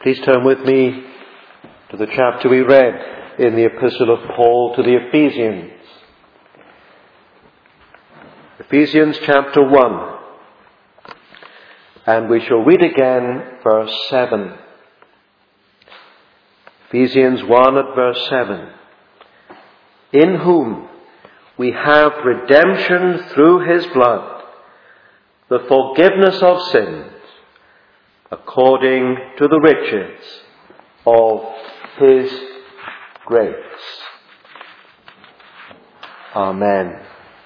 Please turn with me to the chapter we read in the Epistle of Paul to the Ephesians. Ephesians chapter 1. And we shall read again verse 7. Ephesians 1 at verse 7. In whom we have redemption through his blood, the forgiveness of sins, according to the riches of his grace. Amen.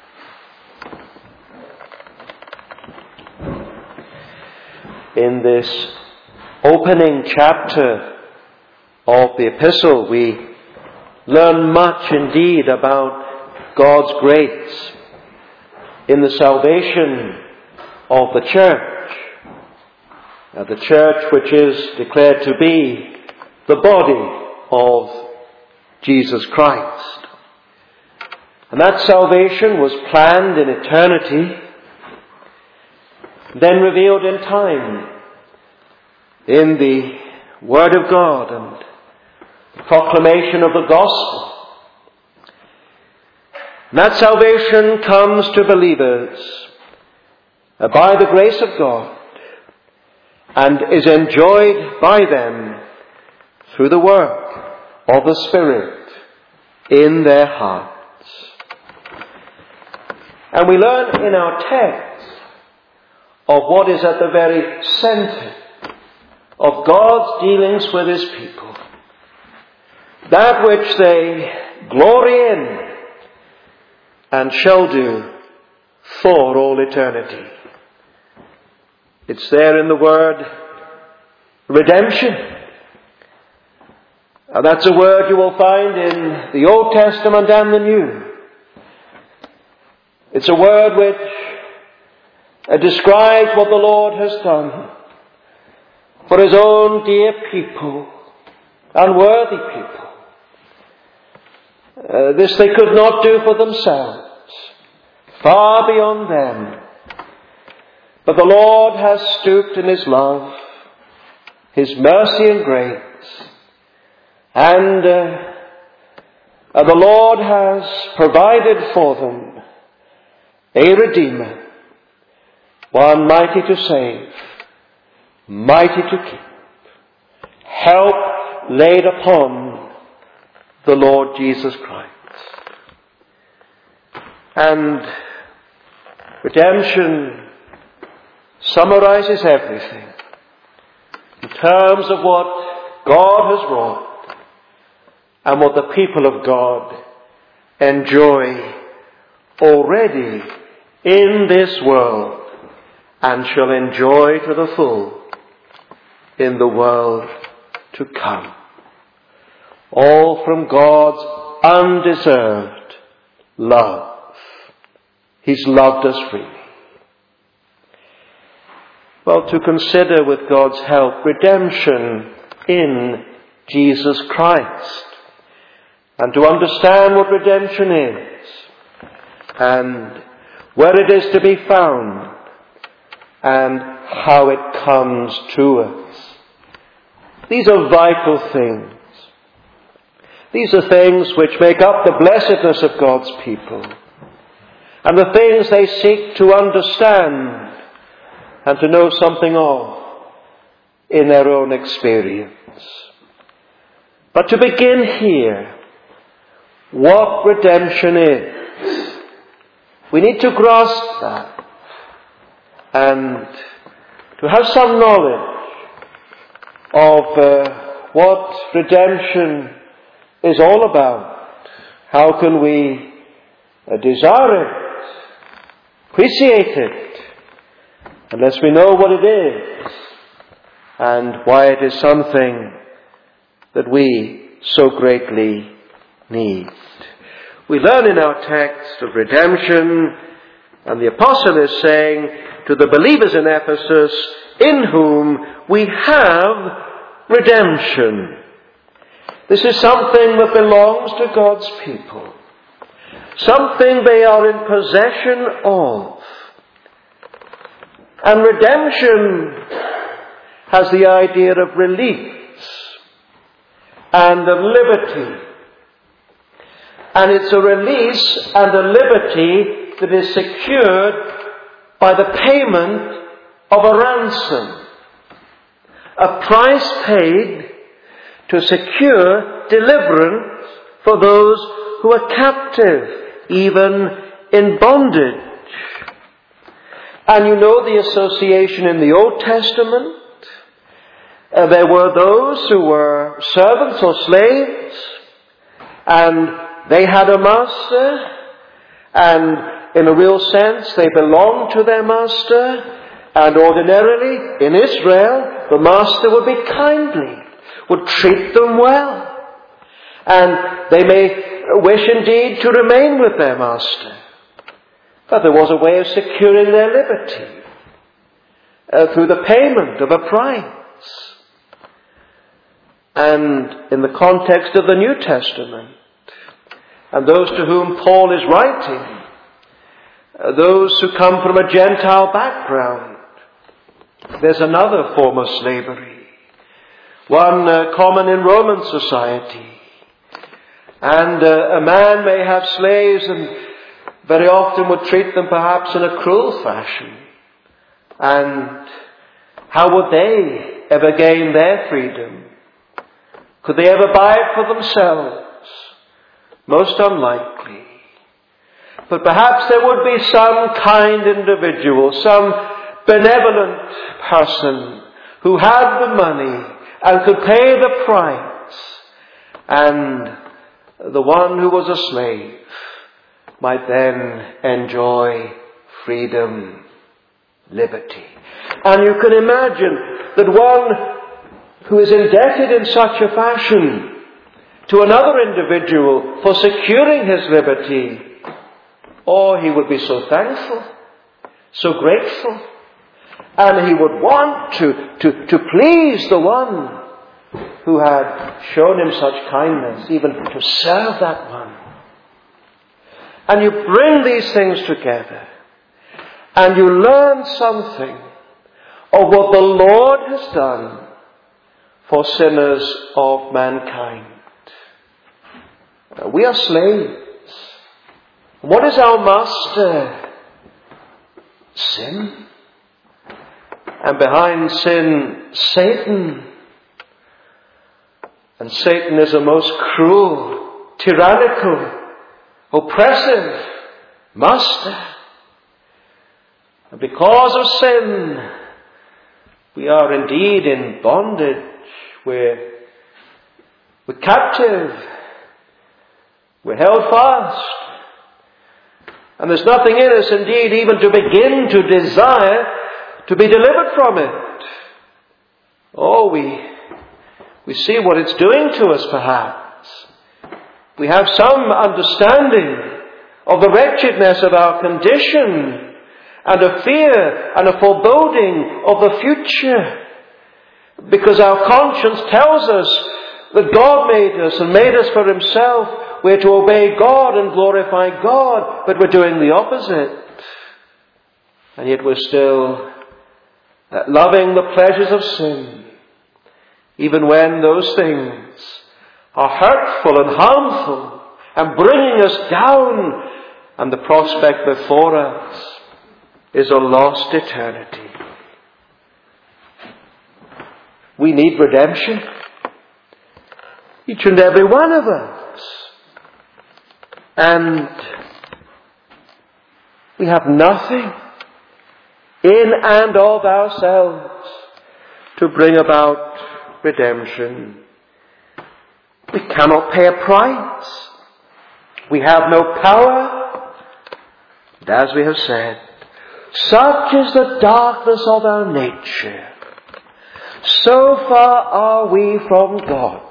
In this opening chapter of the epistle, we learn much indeed about God's grace in the salvation of the church. The church which is declared to be the body of Jesus Christ. And that salvation was planned in eternity, then revealed in time in the Word of God and the proclamation of the gospel. And that salvation comes to believers by the grace of God, and is enjoyed by them through the work of the Spirit in their hearts. And we learn in our text of what is at the very center of God's dealings with his people. That which they glory in and shall do for all eternity. It's there in the word redemption. And that's a word you will find in the Old Testament and the New. It's a word which describes what the Lord has done for his own dear people, unworthy people. This they could not do for themselves, far beyond them. But the Lord has stooped in his love, his mercy and grace, and the Lord has provided for them a Redeemer, one mighty to save, mighty to keep, help laid upon the Lord Jesus Christ. And redemption summarizes everything in terms of what God has wrought and what the people of God enjoy already in this world and shall enjoy to the full in the world to come. All from God's undeserved love. He's loved us freely. Well, to consider with God's help redemption in Jesus Christ, and to understand what redemption is, and where it is to be found, and how it comes to us. These are vital things. These are things which make up the blessedness of God's people, and the things they seek to understand and to know something of in their own experience. But to begin here, what redemption is, we need to grasp that and to have some knowledge of what redemption is all about. How can we desire it, appreciate it, unless we know what it is and why it is something that we so greatly need. We learn in our text of redemption, and the apostle is saying to the believers in Ephesus, in whom we have redemption. This is something that belongs to God's people, something they are in possession of. And redemption has the idea of release and of liberty. And it's a release and a liberty that is secured by the payment of a ransom. A price paid to secure deliverance for those who are captive, even in bondage. And you know the association in the Old Testament. There were those who were servants or slaves, and they had a master, and in a real sense they belonged to their master, and ordinarily in Israel the master would be kindly, would treat them well, and they may wish indeed to remain with their master. But there was a way of securing their liberty through the payment of a price. And in the context of the New Testament, and those to whom Paul is writing, those who come from a Gentile background, there's another form of slavery, one common in Roman society. And a man may have slaves and very often would treat them perhaps in a cruel fashion. And how would they ever gain their freedom? Could they ever buy it for themselves? Most unlikely. But perhaps there would be some kind individual, some benevolent person who had the money and could pay the price, and the one who was a slave might then enjoy freedom, liberty. And you can imagine that one who is indebted in such a fashion to another individual for securing his liberty, he would be so thankful, so grateful, and he would want to please the one who had shown him such kindness, even to serve that one. And you bring these things together, and you learn something of what the Lord has done for sinners of mankind. We are slaves. What is our master? Sin. And behind sin, Satan. And Satan is a most cruel, tyrannical, oppressive master. And because of sin, we are indeed in bondage. We're captive. We're held fast. And there's nothing in us indeed even to begin to desire to be delivered from it. We see what it's doing to us perhaps. We have some understanding of the wretchedness of our condition, and a fear and a foreboding of the future. Because our conscience tells us that God made us and made us for Himself. We're to obey God and glorify God, but we're doing the opposite. And yet we're still loving the pleasures of sin, even when those things are hurtful and harmful and bringing us down, and the prospect before us is a lost eternity. We need redemption. Each and every one of us. And we have nothing in and of ourselves to bring about redemption. We cannot pay a price. We have no power. And as we have said, such is the darkness of our nature. So far are we from God.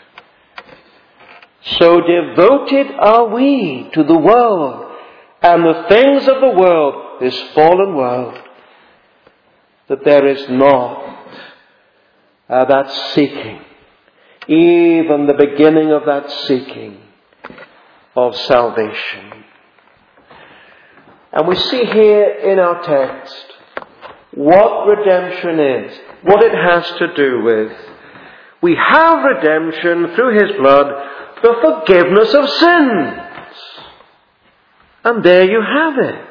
So devoted are we to the world and the things of the world, this fallen world, that there is not that seeking, even the beginning of that seeking of salvation. And we see here in our text what redemption is, what it has to do We have redemption through his blood, the forgiveness of sins. And there you have it.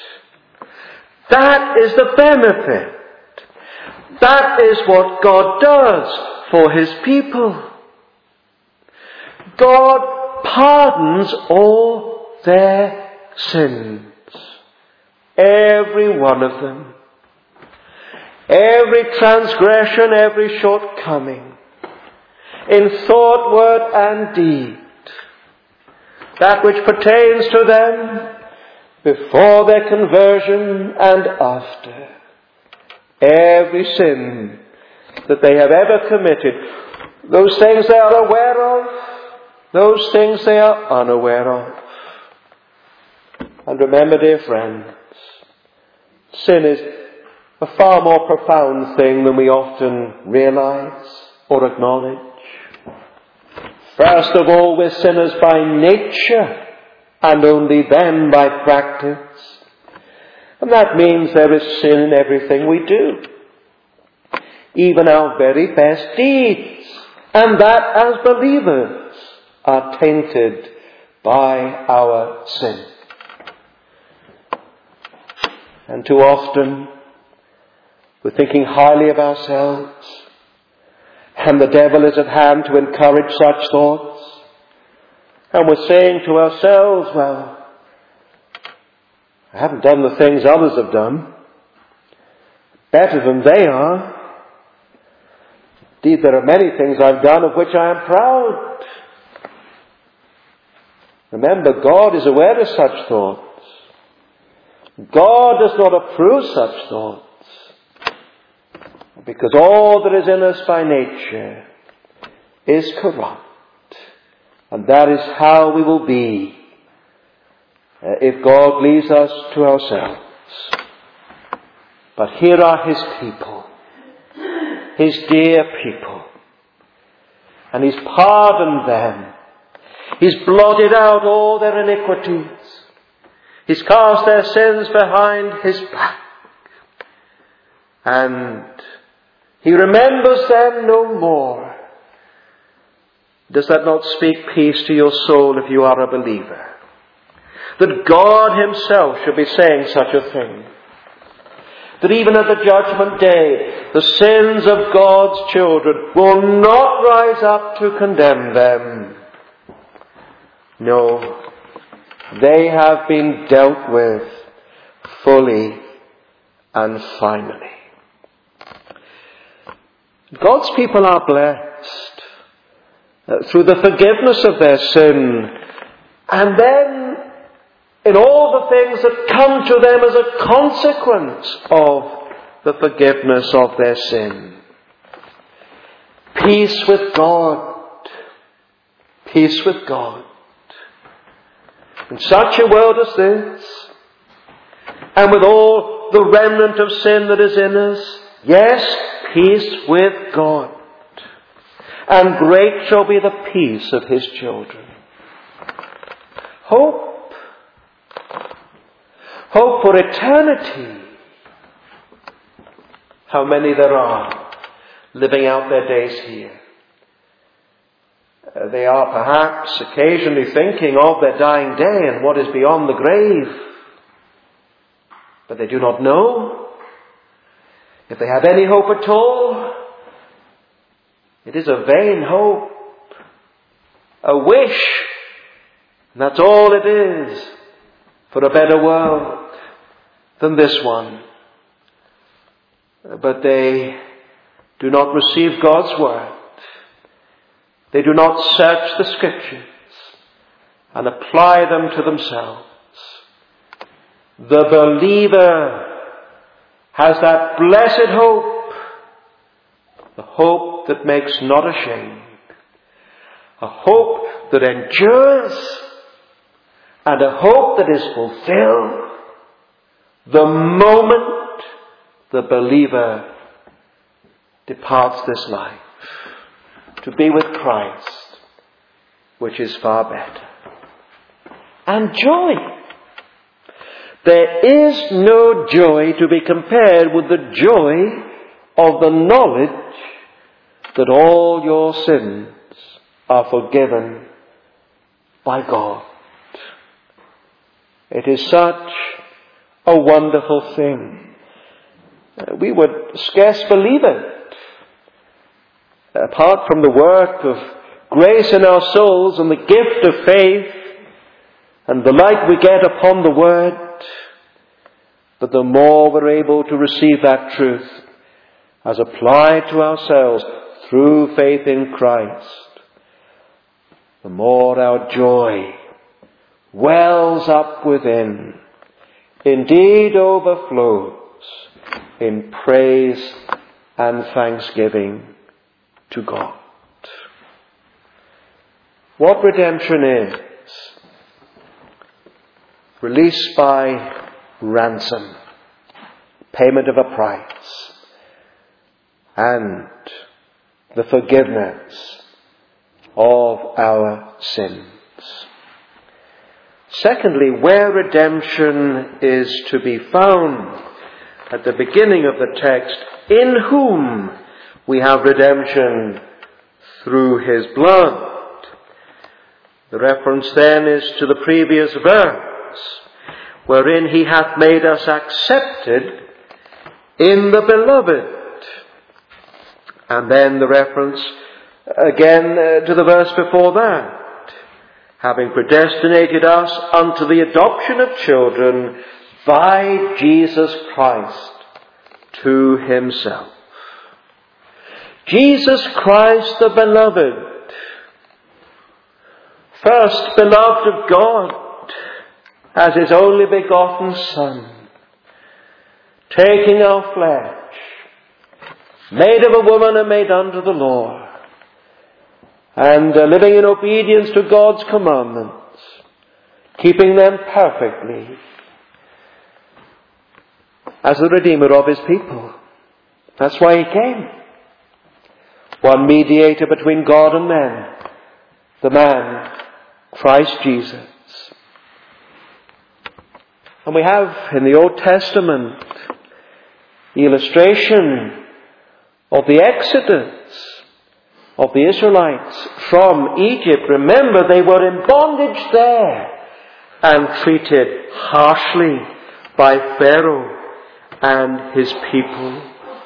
That is the benefit. That is what God does for his people. God pardons all their sins. Every one of them. Every transgression, every shortcoming. In thought, word, and deed. That which pertains to them before their conversion and after. Every sin that they have ever committed. Those things they are aware of. Those things they are unaware of. And remember, dear friends, sin is a far more profound thing than we often realize or acknowledge. First of all, we're sinners by nature, and only then by practice. And that means there is sin in everything we do. Even our very best deeds. And that as believers are tainted by our sin. And too often we're thinking highly of ourselves, and the devil is at hand to encourage such thoughts. And we're saying to ourselves, well, I haven't done the things others have done. Better than they are. Indeed, there are many things I've done of which I am proud. Remember, God is aware of such thoughts. God does not approve such thoughts. Because all that is in us by nature is corrupt. And that is how we will be if God leaves us to ourselves. But here are his people, his dear people. And he's pardoned them. He's blotted out all their iniquities. He's cast their sins behind his back. And he remembers them no more. Does that not speak peace to your soul if you are a believer? That God himself should be saying such a thing. That even at the judgment day, the sins of God's children will not rise up to condemn them. No, they have been dealt with fully and finally. God's people are blessed through the forgiveness of their sin, and then in all the things that come to them as a consequence of the forgiveness of their sin. Peace with God. Peace with God. In such a world as this, and with all the remnant of sin that is in us, yes, peace with God. And great shall be the peace of his children. Hope. Hope for eternity. How many there are living out their days here. They are perhaps occasionally thinking of their dying day and what is beyond the grave. But they do not know. If they have any hope at all, it is a vain hope. A wish. And that's all it is for a better world than this one. But they do not receive God's word. They do not search the Scriptures and apply them to themselves. The believer has that blessed hope, the hope that makes not ashamed, a hope that endures, and a hope that is fulfilled the moment the believer departs this life to be with Christ, which is far better. And joy. There is no joy to be compared with the joy of the knowledge that all your sins are forgiven by God. It is such a wonderful thing. We would scarce believe it. Apart from the work of grace in our souls and the gift of faith and the light we get upon the Word, but the more we're able to receive that truth as applied to ourselves through faith in Christ, the more our joy wells up within, indeed overflows in praise and thanksgiving to God. What redemption is? Release by ransom, payment of a price, and the forgiveness of our sins. Secondly, where redemption is to be found, at the beginning of the text, in whom we have redemption through his blood. The reference then is to the previous verse, wherein he hath made us accepted in the beloved. And then the reference again to the verse before that, having predestinated us unto the adoption of children by Jesus Christ to himself. Jesus Christ the beloved, first beloved of God as his only begotten Son, taking our flesh, made of a woman and made under the law, and living in obedience to God's commandments, keeping them perfectly, as the Redeemer of his people. That's why he came. One mediator between God and men, the man, Christ Jesus. And we have in the Old Testament the illustration of the Exodus of the Israelites from Egypt. Remember, they were in bondage there and treated harshly by Pharaoh and his people.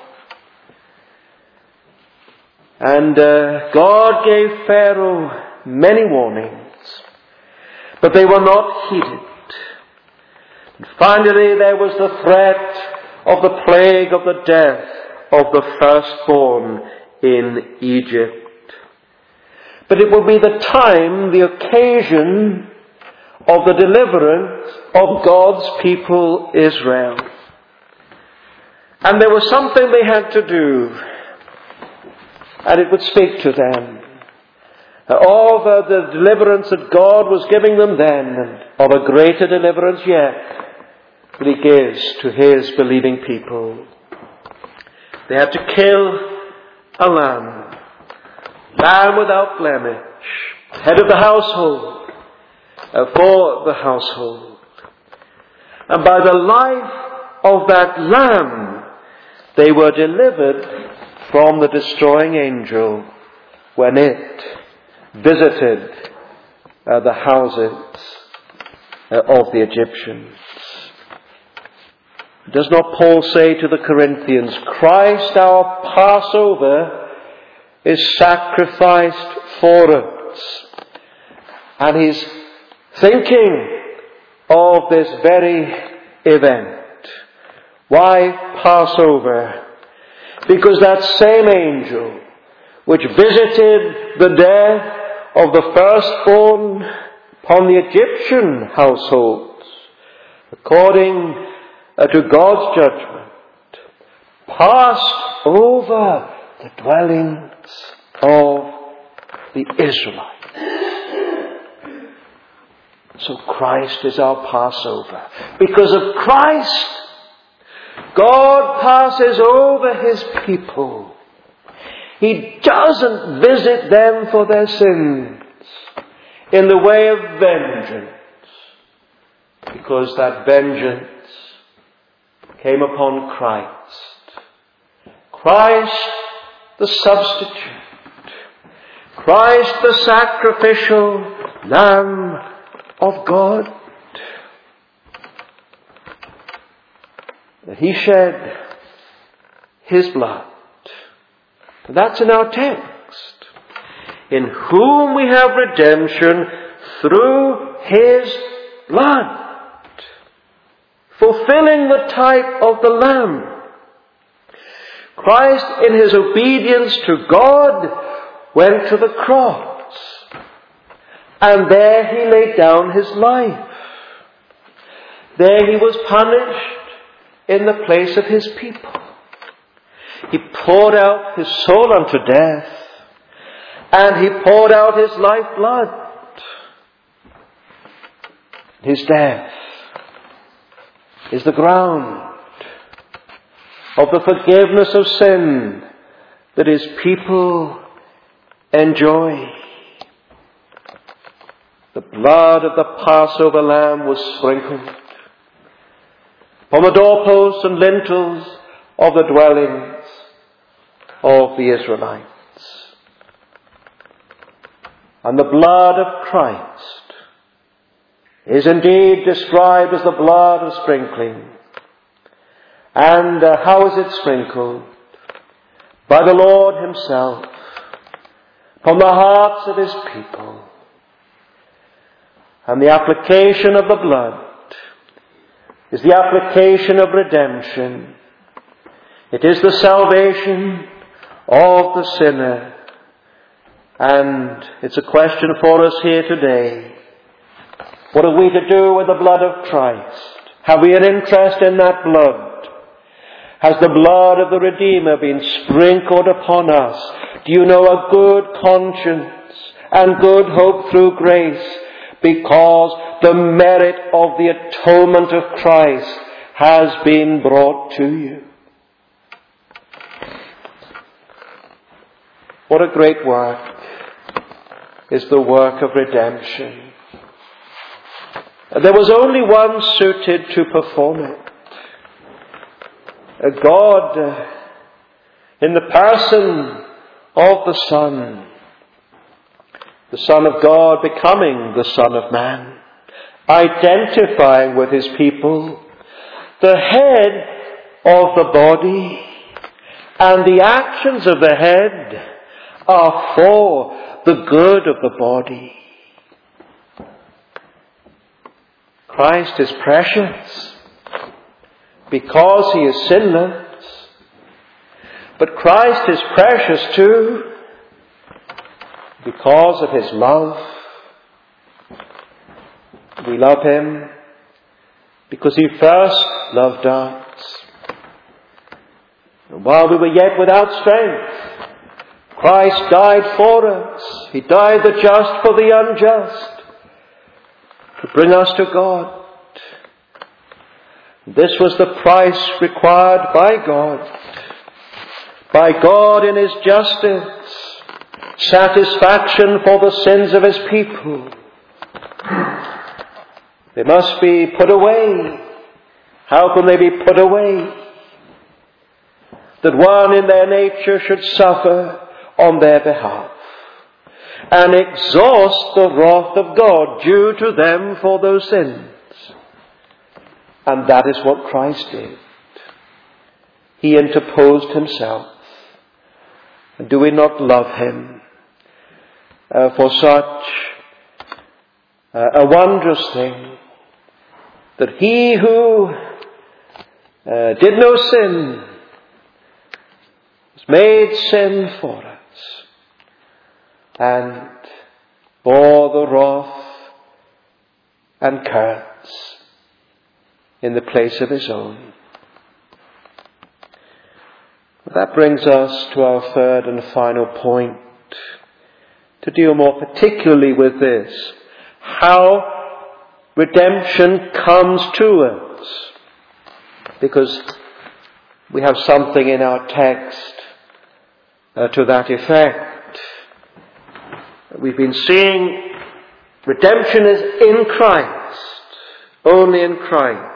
And God gave Pharaoh many warnings, but they were not heeded. And finally there was the threat of the plague of the death of the firstborn in Egypt. But it will be the time, the occasion of the deliverance of God's people Israel. And there was something they had to do, and it would speak to them of the deliverance that God was giving them then, and of a greater deliverance yet that he gives to his believing people. They had to kill a lamb without blemish, head of the household, for the household. And by the life of that lamb, they were delivered from the destroying angel when it visited the houses of the Egyptians. Does not Paul say to the Corinthians, Christ our Passover is sacrificed for us? And he's thinking of this very event. Why Passover? Because that same angel which visited the death of the firstborn upon the Egyptian households, according to God's judgment, passed over the dwellings of the Israelites. So Christ is our Passover. Because of Christ, God passes over his people. He doesn't visit them for their sins in the way of vengeance, because that vengeance came upon Christ. Christ the substitute. Christ the sacrificial Lamb of God. That he shed his blood. That's in our text. In whom we have redemption through his blood. Fulfilling the type of the Lamb. Christ, in his obedience to God, went to the cross. And there he laid down his life. There he was punished in the place of his people. He poured out his soul unto death. And he poured out his lifeblood. His death is the ground of the forgiveness of sin that his people enjoy. The blood of the Passover lamb was sprinkled upon the doorposts and lintels of the dwellings of the Israelites. And the blood of Christ is indeed described as the blood of sprinkling. And how is it sprinkled? By the Lord himself upon the hearts of his people. And the application of the blood is the application of redemption. It is the salvation of the sinner. And it's a question for us here today. What are we to do with the blood of Christ? Have we an interest in that blood? Has the blood of the Redeemer been sprinkled upon us? Do you know a good conscience and good hope through grace? Because the merit of the atonement of Christ has been brought to you. What a great work is the work of redemption. There was only one suited to perform it. God, in the person of the Son of God becoming the Son of Man, identifying with his people, the head of the body, and the actions of the head are for the good of the body. Christ is precious because he is sinless. But Christ is precious too because of his love. We love him because he first loved us. And while we were yet without strength, Christ died for us. He died the just for the unjust, to bring us to God. This was the price required by God. By God in his justice, satisfaction for the sins of his people. They must be put away. How can they be put away? That one in their nature should suffer on their behalf and exhaust the wrath of God due to them for those sins. And that is what Christ did. He interposed himself. And do we not love him for such a wondrous thing, that he who did no sin was made sin for us and bore the wrath and curse in the place of his own. That brings us to our third and final point, to deal more particularly with this: how redemption comes to us. Because we have something in our text to that effect. We've been seeing redemption is in Christ, only in Christ.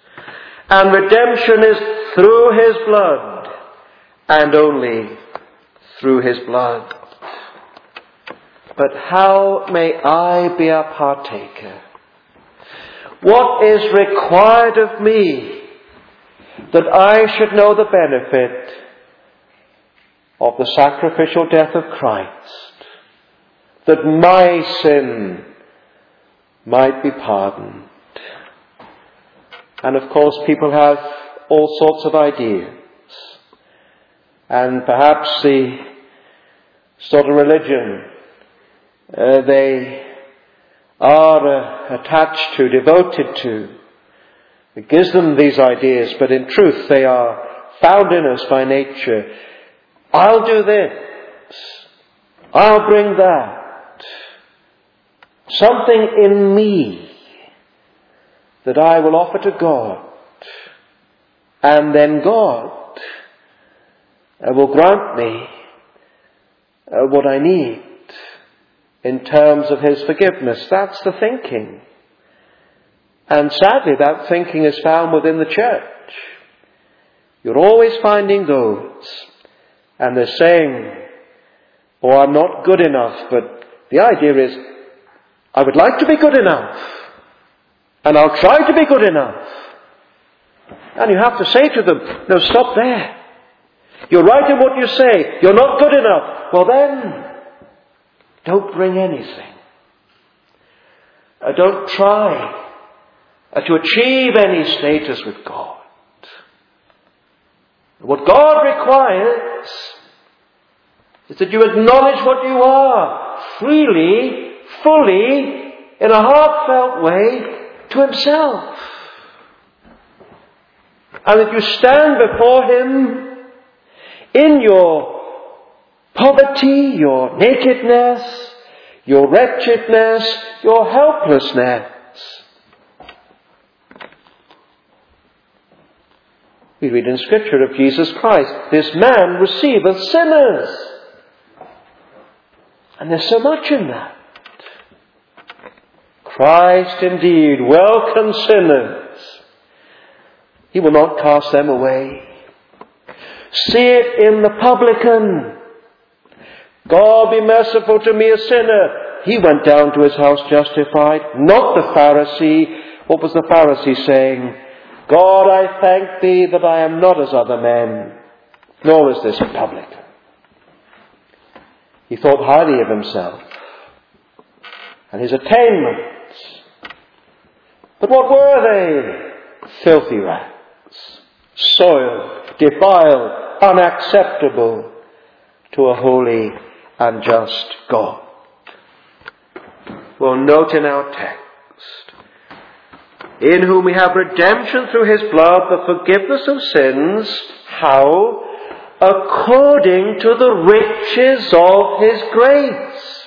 And redemption is through his blood, and only through his blood. But how may I be a partaker? What is required of me that I should know the benefit of the sacrificial death of Christ, that my sin might be pardoned? And of course people have all sorts of ideas. And perhaps the sort of religion they are attached to, devoted to, it gives them these ideas, but in truth they are found in us by nature. I'll do this. I'll bring that. Something in me that I will offer to God. And then God will grant me what I need in terms of his forgiveness. That's the thinking. And sadly, that thinking is found within the church. You're always finding those, and they're saying, oh, I'm not good enough, but the idea is, I would like to be good enough, and I'll try to be good enough. And you have to say to them, no, stop there. You're right in what you say. You're not good enough. Well then, don't bring anything. Don't try to achieve any status with God. What God requires is that you acknowledge what you are freely, fully, in a heartfelt way to himself. And that you stand before him in your poverty, your nakedness, your wretchedness, your helplessness. We read in Scripture of Jesus Christ, this man receiveth sinners. And there's so much in that. Christ indeed welcomes sinners. He will not cast them away. See it in the publican. God be merciful to me, a sinner. He went down to his house justified, not the Pharisee. What was the Pharisee saying? God, I thank thee that I am not as other men, nor is this a publican. He thought highly of himself and his attainments. But what were they? Filthy rags, soiled, defiled, unacceptable to a holy and just God. Well, note in our text, in whom we have redemption through his blood, the forgiveness of sins. How? According to the riches of his grace.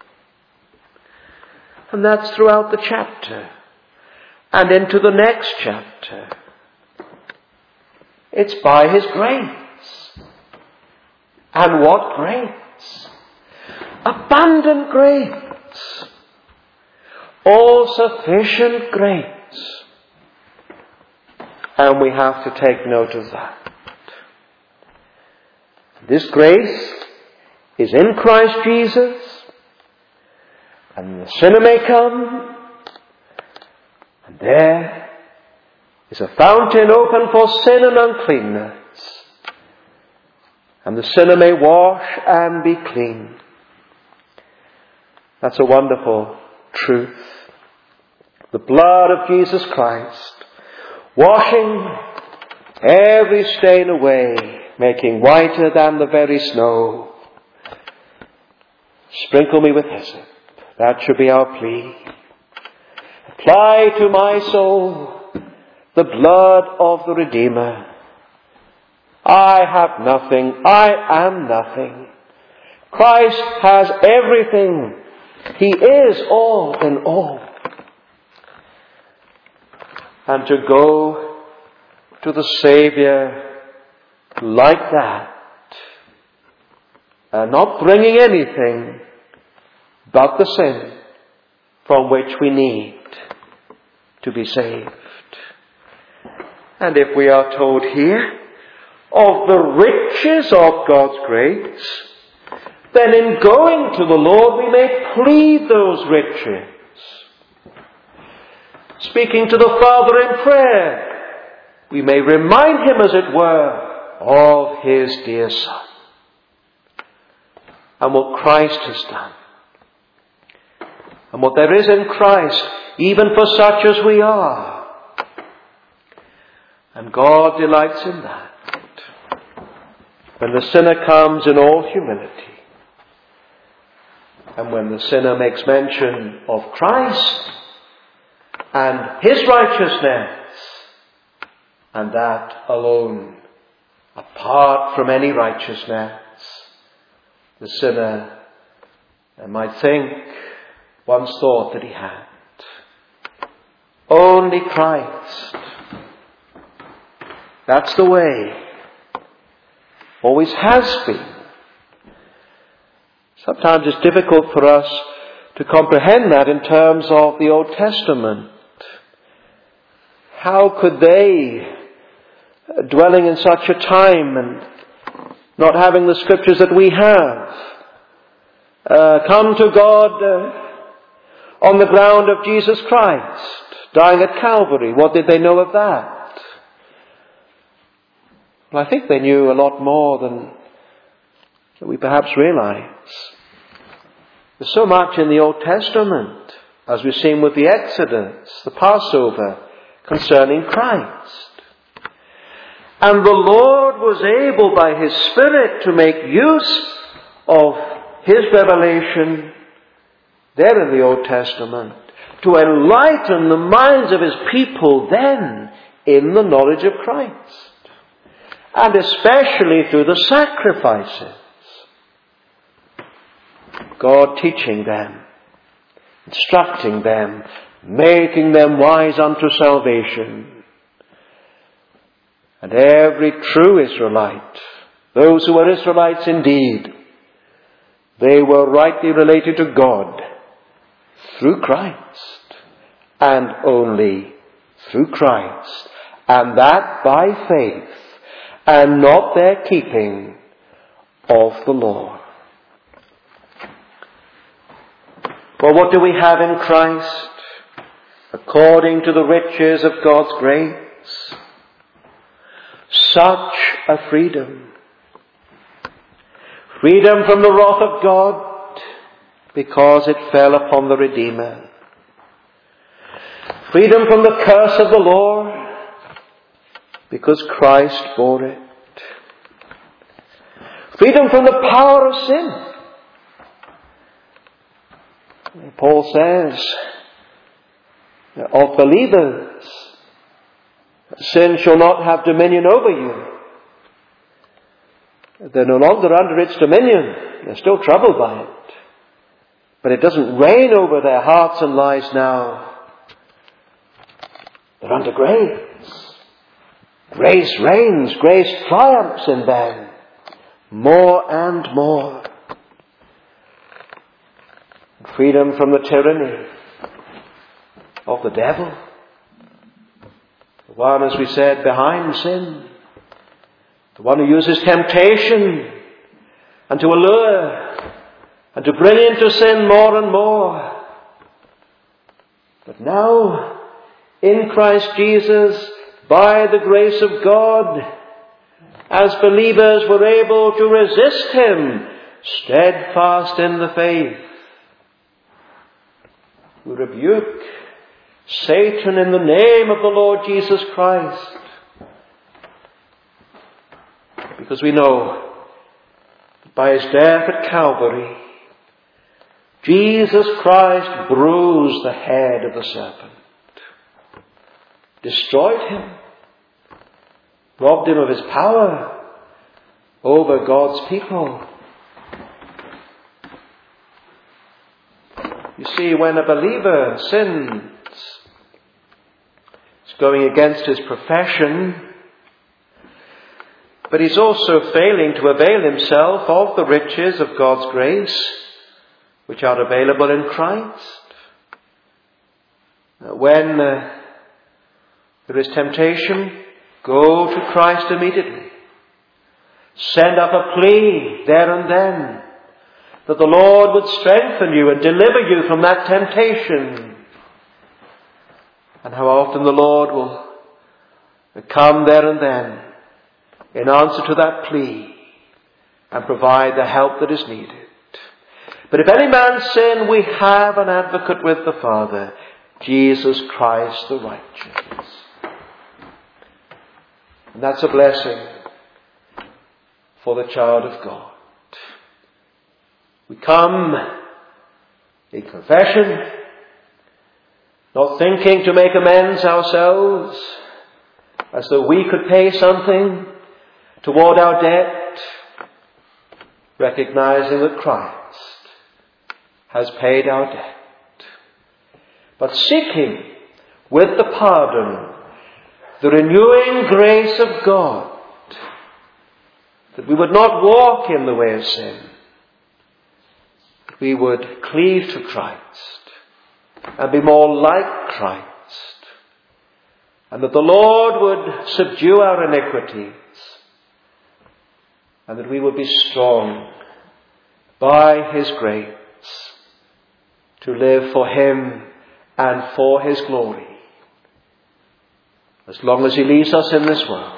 And that's throughout the chapter. And into the next chapter. It's by his grace. And what grace? Abundant grace. All sufficient grace. And we have to take note of that. This grace is in Christ Jesus, and the sinner may come, and there is a fountain open for sin and uncleanness, and the sinner may wash and be clean. That's a wonderful truth. The blood of Jesus Christ, washing every stain away, making whiter than the very snow. Sprinkle me with hyssop. That should be our plea. Apply to my soul the blood of the Redeemer. I have nothing. I am nothing. Christ has everything. He is all in all. And to go to the Saviour like that, not bringing anything but the sin from which we need to be saved. And if we are told here of the riches of God's grace, then in going to the Lord we may plead those riches. Speaking to the Father in prayer, we may remind him, as it were, of his dear Son and what Christ has done, and what there is in Christ, even for such as we are. And God delights in that. When the sinner comes in all humility, and when the sinner makes mention of Christ and his righteousness, and that alone, apart from any righteousness, the sinner might think, once thought that he had. Only Christ. That's the way. Always has been. Sometimes it's difficult for us to comprehend that in terms of the Old Testament. How could they, dwelling in such a time and not having the scriptures that we have, come to God on the ground of Jesus Christ, dying at Calvary? What did they know of that? Well, I think they knew a lot more than we perhaps realize. There's so much in the Old Testament, as we've seen with the Exodus, the Passover, concerning Christ. And the Lord was able by his Spirit to make use of his revelation there in the Old Testament to enlighten the minds of his people then in the knowledge of Christ. And especially through the sacrifices. God teaching them, instructing them, making them wise unto salvation. And every true Israelite, those who were Israelites indeed, they were rightly related to God through Christ, and only through Christ, and that by faith, and not their keeping of the law. Well, what do we have in Christ? According to the riches of God's grace, such a freedom. Freedom from the wrath of God, because it fell upon the Redeemer. Freedom from the curse of the law, because Christ bore it. Freedom from the power of sin. Paul says of believers, sin shall not have dominion over you. They're no longer under its dominion. They're still troubled by it. But it doesn't reign over their hearts and lives now. They're under grace. Grace reigns. Grace triumphs in them. More and more. Freedom from the tyranny of the devil. The one, as we said, behind sin. The one who uses temptation and to allure and to bring into sin more and more. But now, in Christ Jesus, by the grace of God, as believers we're able to resist him, steadfast in the faith. We rebuke Satan in the name of the Lord Jesus Christ. Because we know that by his death at Calvary, Jesus Christ bruised the head of the serpent, destroyed him, robbed him of his power over God's people. You see, when a believer sins, he's going against his profession, but he's also failing to avail himself of the riches of God's grace, which are available in Christ. When there is temptation, go to Christ immediately. Send up a plea there and then. that the Lord would strengthen you and deliver you from that temptation. And how often the Lord will come there and then in answer to that plea and provide the help that is needed. But if any man sin, we have an advocate with the Father, Jesus Christ the righteous. And that's a blessing for the child of God. We come in confession, not thinking to make amends ourselves, as though we could pay something toward our debt, recognizing that Christ has paid our debt, but seeking with the pardon, the renewing grace of God, that we would not walk in the way of sin, that we would cleave to Christ and be more like Christ, and that the Lord would subdue our iniquities, and that we would be strong by His grace to live for Him and for His glory, as long as He leaves us in this world.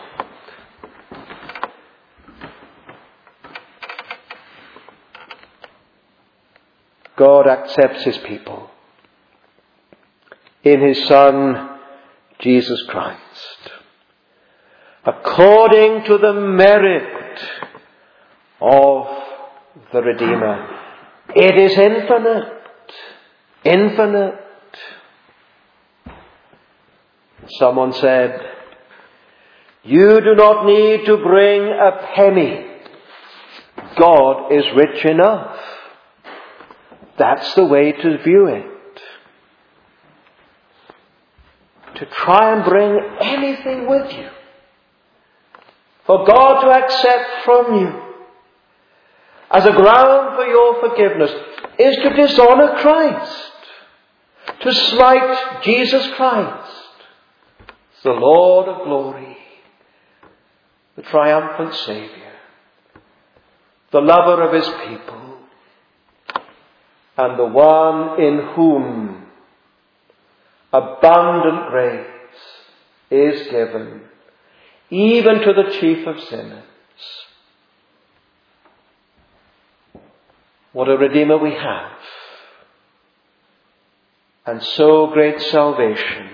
God accepts His people in His Son, Jesus Christ, according to the merit of the Redeemer. It is infinite. Infinite. Someone said, you do not need to bring a penny. God is rich enough. That's the way to view it. To try and bring anything with you, for God to accept from you as a ground for your forgiveness, is to dishonor Christ, to slight Jesus Christ, the Lord of glory, the triumphant Saviour, the lover of His people, and the one in whom abundant grace is given, even to the chief of sinners. What a Redeemer we have, and so great salvation.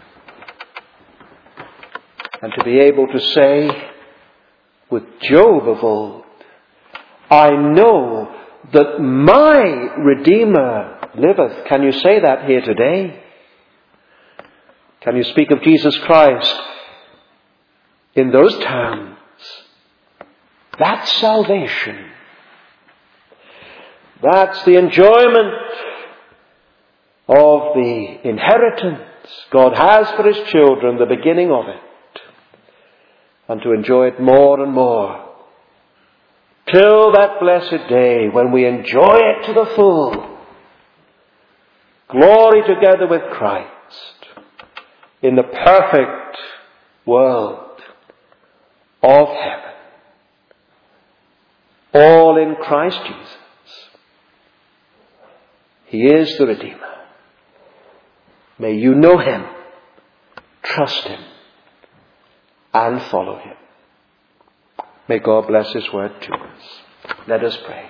And to be able to say with Job of old, I know that my Redeemer liveth. Can you say that here today? Can you speak of Jesus Christ in those terms? That's salvation. That's the enjoyment of the inheritance God has for His children, the beginning of it. And to enjoy it more and more, till that blessed day when we enjoy it to the full. Glory together with Christ in the perfect world of heaven. All in Christ Jesus. He is the Redeemer. May you know Him, trust Him, and follow Him. May God bless His word to us. Let us pray.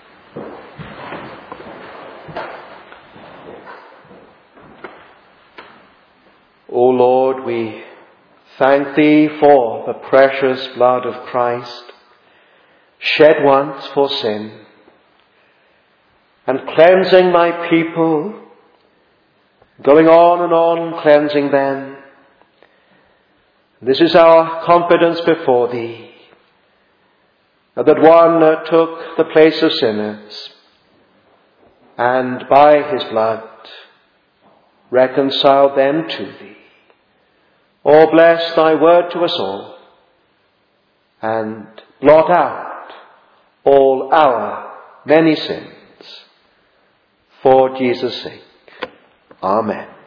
O Lord, we thank Thee for the precious blood of Christ, shed once for sin, and cleansing Thy people, going on and on cleansing them. This is our confidence before Thee, that one took the place of sinners, and by His blood reconciled them to Thee. Oh, bless Thy word to us all, and blot out all our many sins, for Jesus' sake. Amen.